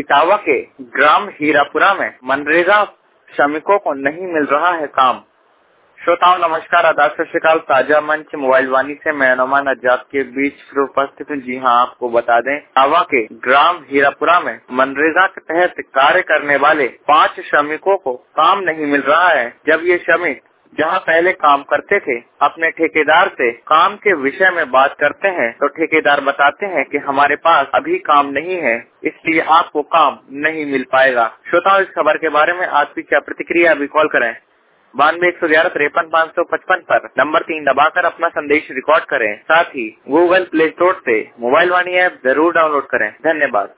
इटावा के ग्राम हीरापुरा में मनरेगा श्रमिकों को नहीं मिल रहा है काम। श्रोताओं नमस्कार, आदाब, सत श्री अकाल। ताजा मंच मोबाइल वाणी से मैं अनुमान आजाद के बीच फिर उपस्थित हूँ। जी हाँ, आपको बता दें, इटावा के ग्राम हीरापुरा में मनरेगा के तहत कार्य करने वाले 5 श्रमिकों को काम नहीं मिल रहा है। जब ये श्रमिक जहाँ पहले काम करते थे अपने ठेकेदार से काम के विषय में बात करते हैं तो ठेकेदार बताते हैं कि हमारे पास अभी काम नहीं है, इसलिए आपको काम नहीं मिल पाएगा। श्रोताओं, इस खबर के बारे में आपकी क्या प्रतिक्रिया, अभी कॉल करें 92-111-53-555 पर नंबर 3 दबाकर अपना संदेश रिकॉर्ड करें। साथ ही गूगल प्ले स्टोर से मोबाइल वाणी ऐप जरूर डाउनलोड करें। धन्यवाद।